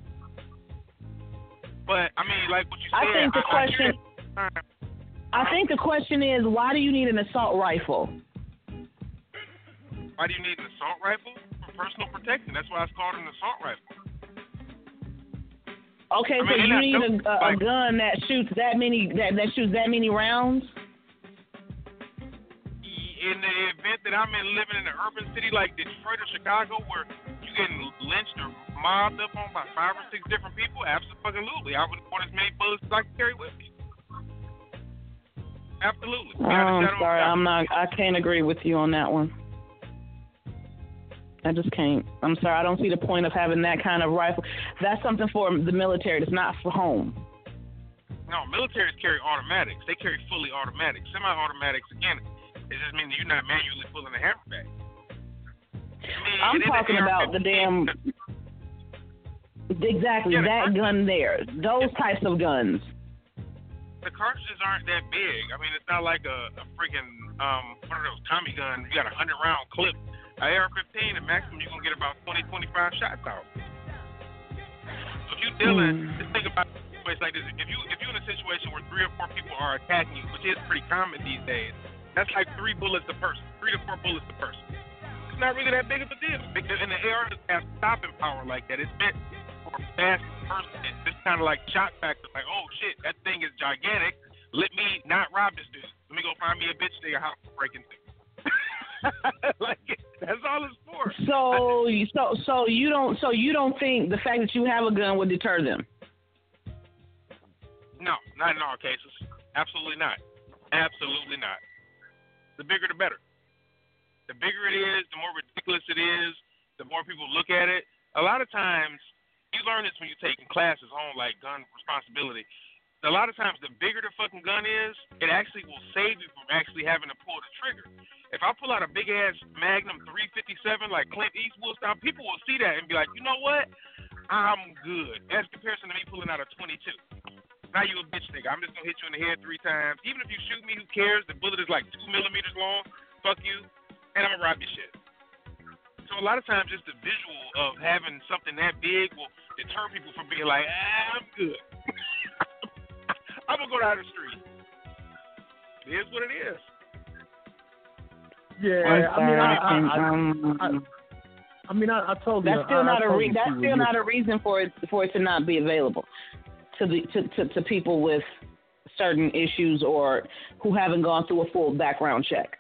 But I mean, like what you said. I think the question is, why do you need an assault rifle? Why do you need an assault rifle? For personal protection. That's why it's called an assault rifle. Okay, so you need a gun that shoots that many rounds? In the event that I'm living in an urban city like Detroit or Chicago, where you're getting lynched or mobbed up on by 5 or 6 different people, absolutely. I would want as many bullets as I can carry with me. Absolutely. I'm sorry, I can't agree with you on that one. I just can't. I'm sorry, I don't see the point of having that kind of rifle. That's something for the military. It's not for home. No, militaries carry automatics. They carry fully automatics. Semi-automatics, again, it just means you're not manually pulling the hammer back. I'm talking about the damn... Exactly, that gun there. Those types of guns. The cartridges aren't that big. I mean, it's not like a freaking, one of those Tommy guns. You got a 100-round clip. AR-15, the maximum you're going to get about 20, 25 shots out. So if you're dealing, just think about a situation like this. If you're in a situation where 3 or 4 people are attacking you, which is pretty common these days, that's like 3 bullets a person, 3 to 4 bullets a person. It's not really that big of a deal. And the AR doesn't have stopping power like that. It's meant for a fast person. It's kind of like shot factor. Like, oh shit, that thing is gigantic. Let me not rob this dude. Let me go find me a bitch to your house to break into. Like, that's all it's for. So you don't think the fact that you have a gun would deter them? No, not in all cases. Absolutely not. Absolutely not. The bigger the better. The bigger it is, the more ridiculous it is, the more people look at it. A lot of times, you learn this when you're taking classes on like gun responsibility. A lot of times, the bigger the fucking gun is, it actually will save you from actually having to pull the trigger. If I pull out a big ass Magnum 357 like Clint Eastwood style, people will see that and be like, you know what? I'm good. As comparison to me pulling out a 22. Now you a bitch nigga. I'm just gonna hit you in the head 3 times. Even if you shoot me, who cares? The bullet is like 2 millimeters long. Fuck you. And I'm gonna rob your shit. So a lot of times, just the visual of having something that big will deter people from being like, I'm good. I'm gonna go down the street. It is what it is. Yeah, I told you. That's still not a reason for it to not be available to people with certain issues or who haven't gone through a full background check.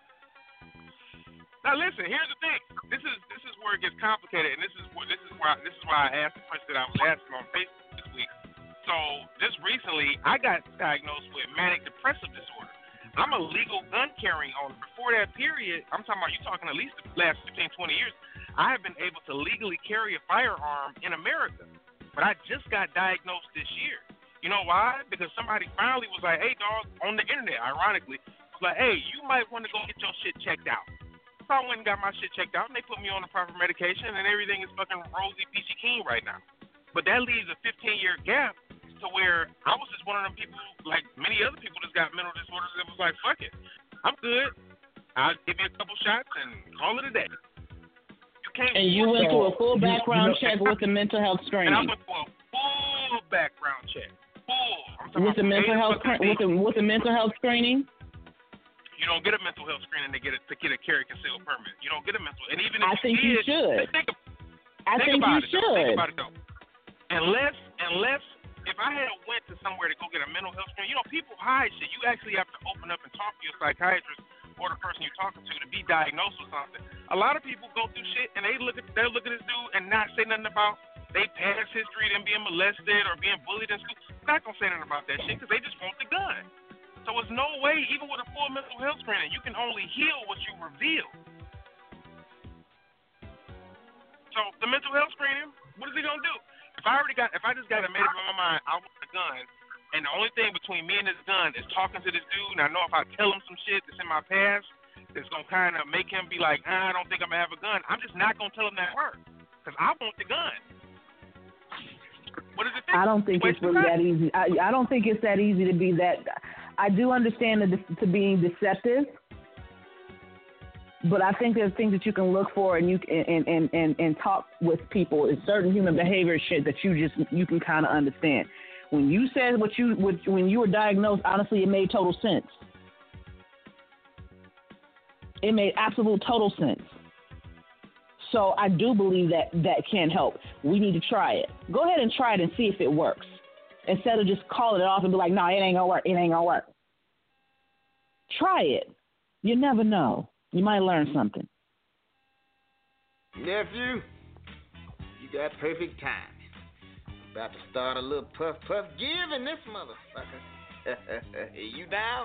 Now listen, here's the thing. This is where it gets complicated, and this is why I asked the question that I was asking on Facebook this week. So just recently, I got diagnosed with manic depressive disorder. I'm a legal gun carrying owner. Before that period, I'm talking about you talking at least the last 15, 20 years, I have been able to legally carry a firearm in America. But I just got diagnosed this year. You know why? Because somebody finally was like, hey, dog, on the internet, ironically, was like, hey, you might want to go get your shit checked out. So I went and got my shit checked out, and they put me on the proper medication, and everything is fucking rosy, peachy keen right now. But that leaves a 15-year gap to where I was just one of them people, like many other people that's got mental disorders, that was like, fuck it, I'm good. I'll give you a couple shots and call it a day. And you went through a full background check with the mental health screening. And I went through a full background check. With the mental health with the mental health screening. You don't get a mental health screening to get a carry concealed permit. You don't get a mental, and even if I think you should. I think you should. Think about it though. Unless if I had went to somewhere to go get a mental health screening, you know, people hide shit. You actually have to open up and talk to your psychiatrist or the person you're talking to be diagnosed with something. A lot of people go through shit and they look at this dude and not say nothing about they past history, them being molested or being bullied in school. They're not gonna say nothing about that shit because they just want the gun. So there's no way, even with a full mental health screening, you can only heal what you reveal. So the mental health screening, what is he gonna do? If I just got it made up in my mind, I want a gun, and the only thing between me and this gun is talking to this dude, and I know if I tell him some shit that's in my past, that's gonna kind of make him be like, I don't think I'm gonna have a gun. I'm just not gonna tell him that word because I want the gun. What does it think? I don't think it's really that easy. I don't think it's that easy to be that. I do understand to being deceptive, but I think there's things that you can look for and you and talk with people. It's certain human behavior shit that you can kind of understand. When you said when you were diagnosed, honestly, it made total sense. It made absolute total sense. So I do believe that can help. We need to try it. Go ahead and try it and see if it works. Instead of just calling it off and be like, no, it ain't gonna work. It ain't gonna work. Try it. You never know. You might learn something. Nephew, you got perfect timing. About to start a little puff give in this motherfucker. You down?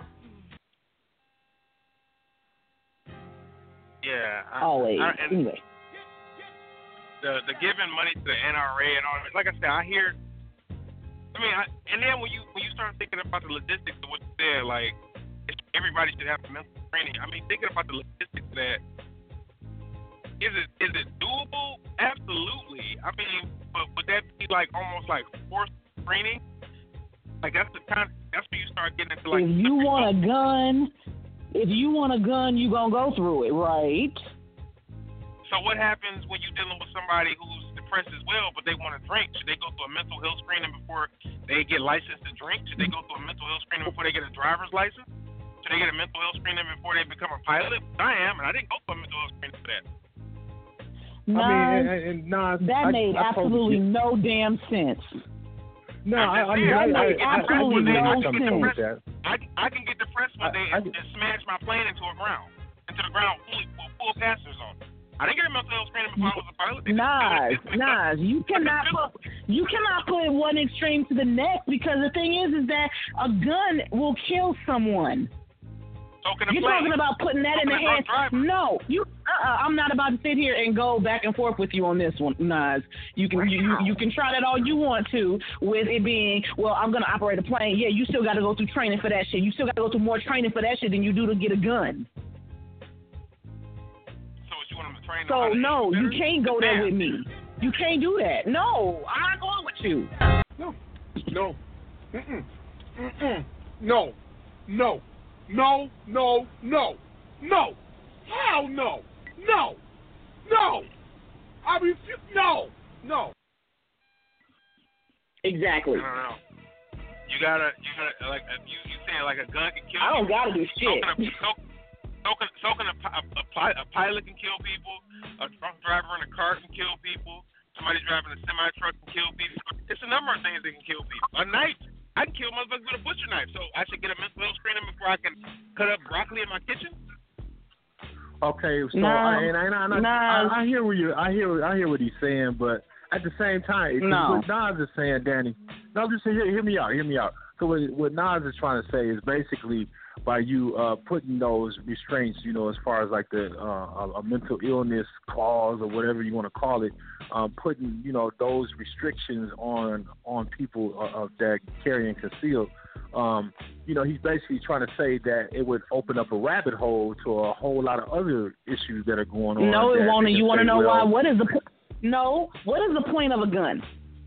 Yeah. Always. Anyway. The giving money to the NRA and all that. Like I said, I hear. And then when you start thinking about the logistics of what you said, like everybody should have mental training. Thinking about the logistics of that, is it doable? Absolutely. But would that be like almost like forced training? Like that's where you start getting into like. If you want a gun, you gonna go through it, right? So what happens when you're dealing with somebody who's depressed as well, but they want to drink? Should they go through a mental health screening before they get licensed to drink? Should they go through a mental health screening before they get a driver's license? Should they get a mental health screening before they become a pilot? I am, and I didn't go through a mental health screening for that. That made absolutely no damn sense. No, that made absolutely no sense. I can get depressed one day and smash my plane into the ground full passengers on. I didn't get a mental health screening before I was a pilot. Nas, you cannot put one extreme to the next because the thing is that a gun will kill someone. You're talking about putting that in the hands. No, I'm not about to sit here and go back and forth with you on this one, Nas. You can try that all you want to with it being, well, I'm gonna operate a plane. Yeah, you still got to go through training for that shit. You still got to go through more training for that shit than you do to get a gun. So no, you can't go there with me. You can't do that. No, I'm not going with you. No. Hell no. I refuse. No. Exactly. I don't know. You gotta like you saying like a gun can kill. I don't gotta do shit. So can a pilot can kill people. A drunk driver in a car can kill people. Somebody driving a semi truck can kill people. It's a number of things that can kill people. A knife, I can kill motherfuckers with a butcher knife. So I should get a mental health screening before I can cut up broccoli in my kitchen. Okay, so I hear what he's saying, but at the same time, what Nas is saying, Danny. No, just hear me out. So what Nas is trying to say is basically by you putting those restraints, as far as like the a mental illness clause or whatever you want to call it, putting those restrictions on people that carry and conceal. He's basically trying to say that it would open up a rabbit hole to a whole lot of other issues that are going on. No, it won't. You want to know why? What is the point of a gun?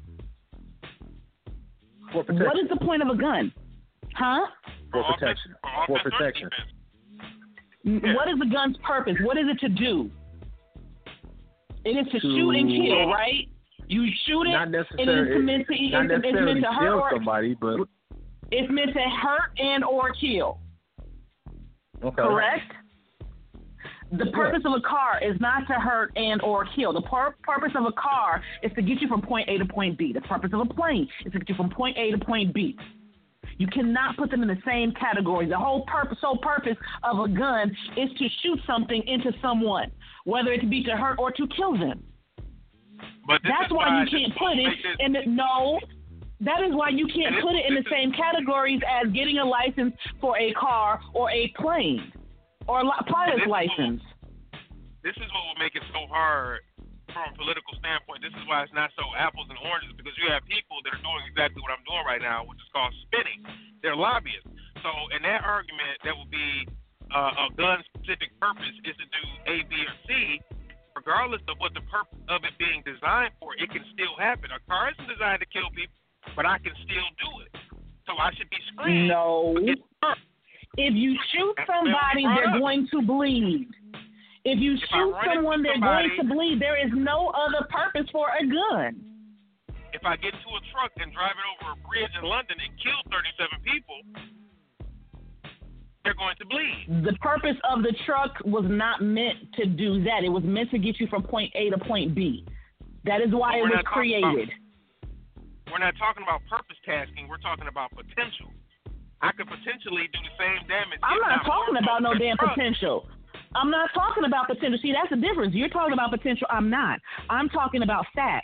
For protection. What is the point of a gun? Huh? For protection. For protection. What is the gun's purpose? What is it to do? It is to shoot and kill, right? You shoot it, not necessarily, it's meant to hurt somebody, but it's meant to hurt and or kill. Okay. Correct? The purpose of a car is not to hurt and or kill. The purpose of a car is to get you from point A to point B. The purpose of a plane is to get you from point A to point B. You cannot put them in the same category. The whole purpose of a gun is to shoot something into someone, whether it be to hurt or to kill them. But that's why you can't put it in the That is why you can't put it in the same categories as getting a license for a car or a plane or a pilot's license. This is what will make it so hard from a political standpoint. This is why it's not so apples and oranges, because you have people that are doing exactly what I'm doing right now, which is called spinning. They're lobbyists. So in that argument, that would be a gun-specific purpose is to do A, B, or C. Regardless of what the purpose of it being designed for, it can still happen. A car isn't designed to kill people, but I can still do it. So I should be screened. No. If you shoot somebody, they're going to bleed. If you shoot someone, they're going to bleed. There is no other purpose for a gun. If I get into a truck and drive it over a bridge in London and kill 37 people, they're going to bleed. The purpose of the truck was not meant to do that. It was meant to get you from point A to point B. That is why it was created. We're not talking about purpose tasking. We're talking about potential. I could potentially do the same damage. I'm not talking about no damn potential. I'm not talking about potential. See, that's the difference. You're talking about potential. I'm not. I'm talking about facts.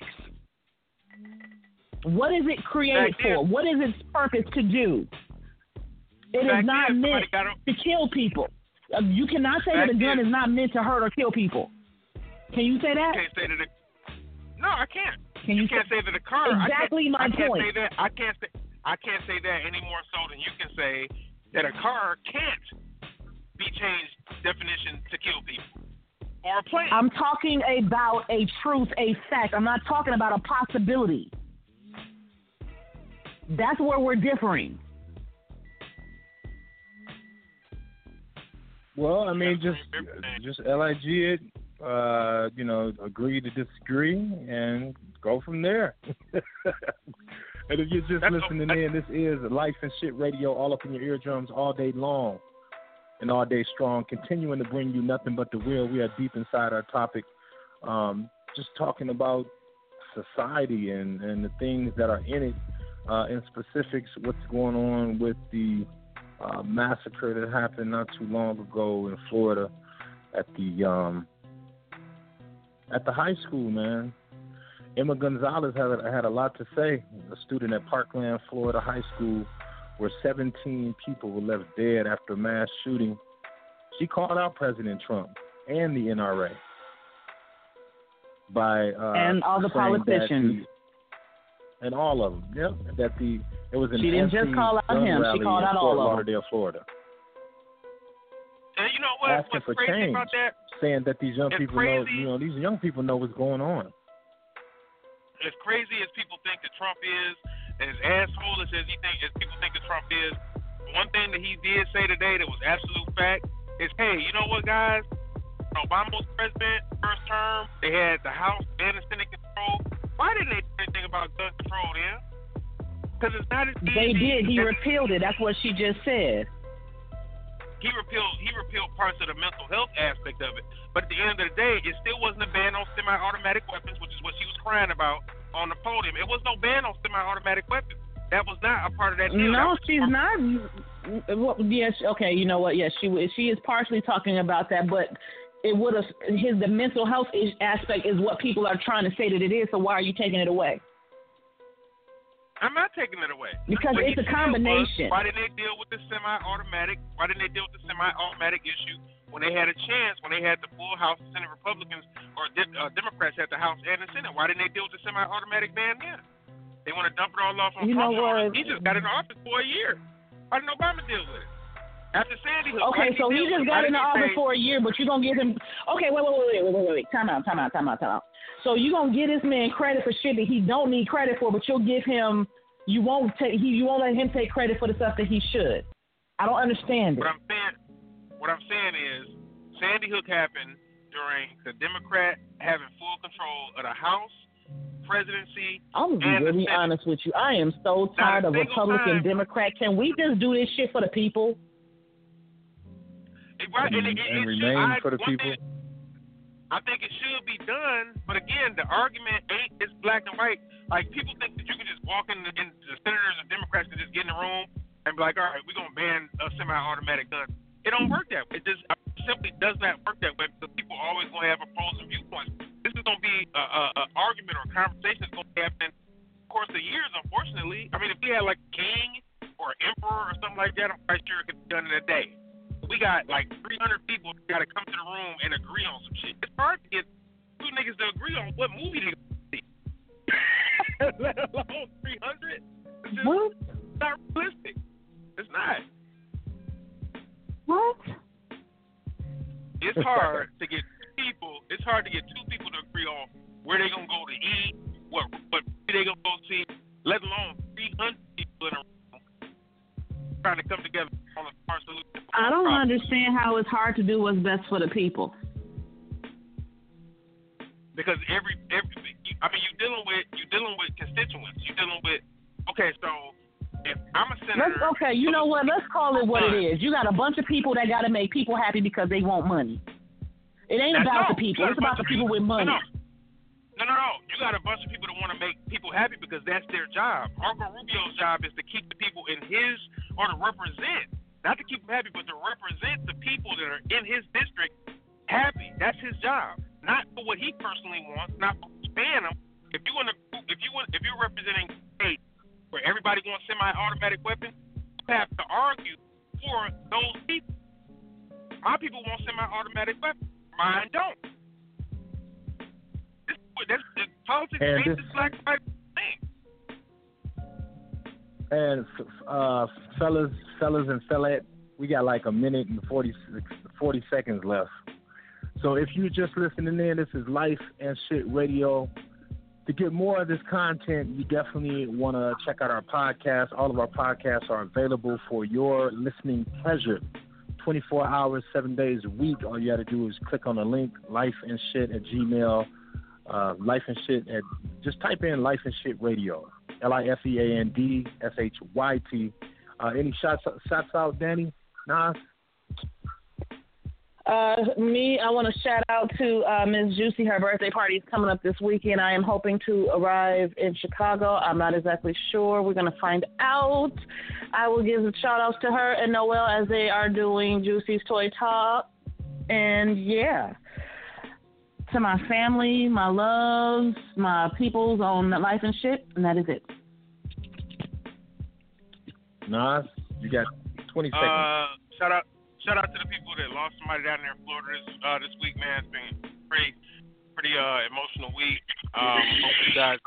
What is it created for? What is its purpose to do? It is not meant to kill people. You cannot say that a gun is not meant to hurt or kill people. Can you say that? I can't say that. No, I can't. You can't say that a car. Exactly my point. Say that. I can't say that any more so than you can say that a car can't be changed definition to kill people, or a plane. I'm talking about a truth, a fact. I'm not talking about a possibility. That's where we're differing. Well, I mean, just LIG it, agree to disagree, and go from there. And if you're just listening in, this is Life and Shit Radio, all up in your eardrums all day long and all day strong, continuing to bring you nothing but the real. We are deep inside our topic, just talking about society and the things that are in it, in specifics, what's going on with the massacre that happened not too long ago in Florida at the high school, man. Emma Gonzalez had a lot to say, a student at Parkland, Florida High School, where 17 people were left dead after a mass shooting. She called out President Trump and the NRA by and all the politicians and all of them. Yep, that it was an she didn't just call out him; she called out all of them. Fort Lauderdale, Florida. And you know what? Asking What's for crazy change, about that? saying that these young people know, these young people know what's going on. As crazy as people think that Trump is, and as assholeish as people think that Trump is, one thing that he did say today that was absolute fact is, hey, you know what, guys? When Obama was president, first term, they had the House and the Senate control. Why didn't they do anything about gun control then? Because it's not as easy. They did. He repealed it. That's what she just said. He repealed parts of the mental health aspect of it. But at the end of the day, it still wasn't a ban on semi-automatic weapons, which is what she was crying about on the podium. It was no ban on semi-automatic weapons. That was not a part of that deal. No, she's not. Well, yes, okay, you know what? Yes, she is partially talking about that, but it would have the mental health aspect is what people are trying to say that it is. So why are you taking it away? I'm not taking it away. Because it's a combination. Why didn't they deal with the semi-automatic? Why didn't they deal with the semi-automatic issue when they had a chance, when they had the full House and Senate Republicans or Democrats had the House and the Senate? Why didn't they deal with the semi-automatic ban then? They want to dump it all off on Trump. He just got in office for a year. Why didn't Obama deal with it? After Sandy Hook. Okay, so he just got in the office for a year, but you're going to give him... Okay, wait. Time out. So you're going to give this man credit for shit that he don't need credit for, but you'll give him... You won't let him take credit for the stuff that he should. I don't understand it. What I'm saying is, Sandy Hook happened during the Democrat having full control of the House, presidency, I'm going to be really honest with you. I am so tired of Republican, Democrat. Can we just do this shit for the people? Right, and remain for the people. I think it should be done, but again, the argument ain't it's black and white. Like, people think that you can just walk in the senators and Democrats can just get in the room and be like, all right, we're going to ban a semi-automatic gun. It don't work that way. It just simply does not work that way because people are always going to have opposing viewpoints. This is going to be an argument or a conversation that's going to happen in the course of years, unfortunately. I mean, if we had like a king or an emperor or something like that, I'm quite sure it could be done in a day. We got like 300 people who got to come to the room and agree on some shit. It's hard to get two niggas to agree on what movie they going to see. Let alone 300. It's just not realistic. It's not. What? It's hard to get people. It's hard to get two people to agree on where they gonna go to eat, what they gonna go see. Let alone 300 people in a room trying to come together on a smart solution. I don't understand how it's hard to do what's best for the people. Because you're dealing with constituents. You're dealing with so if I'm a senator. You know what? Let's call it what it is. You got a bunch of people that got to make people happy because they want money. It ain't about the people. It's about the people with money. No. You got a bunch of people that want to make people happy because that's their job. Marco Rubio's job is to keep the people in his, or to represent, not to keep them happy, but to represent the people that are in his district happy. That's his job. Not for what he personally wants, not for paying them. If you're representing states where everybody wants semi-automatic weapons, you have to argue for those people. My people want semi-automatic weapons. Mine don't. That's politics ain't this black and white thing. And fellas and fellette, we got like a minute and 40 seconds left. So if you're just listening in, this is Life and Shit Radio. To get more of this content, you definitely want to check out our podcast. All of our podcasts are available for your listening pleasure. 24 hours, 7 days a week. All you got to do is click on the link, lifeandshit@gmail. Life and Shit just type in Life and Shit Radio. LIFEANDSHYT. Any shots out, Danny? Nas? Me, I want to shout out to Ms. Juicy. Her birthday party is coming up this weekend. I am hoping to arrive in Chicago. I'm not exactly sure. We're going to find out. I will give shout outs to her and Noel as they are doing Juicy's Toy Talk. And yeah, to my family, my loves, my peoples on Life and Shit, and that is it. Nas, you got 20 seconds. Shout out to the people that lost somebody down there in Florida this week, man. It's been pretty emotional week. Hope you guys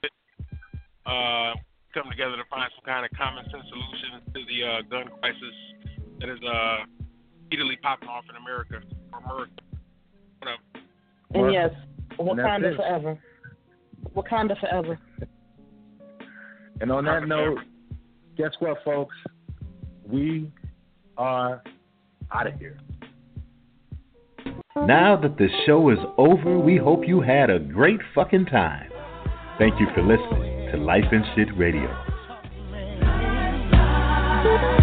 come together to find some kind of common sense solution to the gun crisis that is speedily popping off in America. What up? And yes, Wakanda forever. Wakanda forever. And on that note, guess what, folks? We are out of here. Now that the show is over, we hope you had a great fucking time. Thank you for listening to Life and Shit Radio.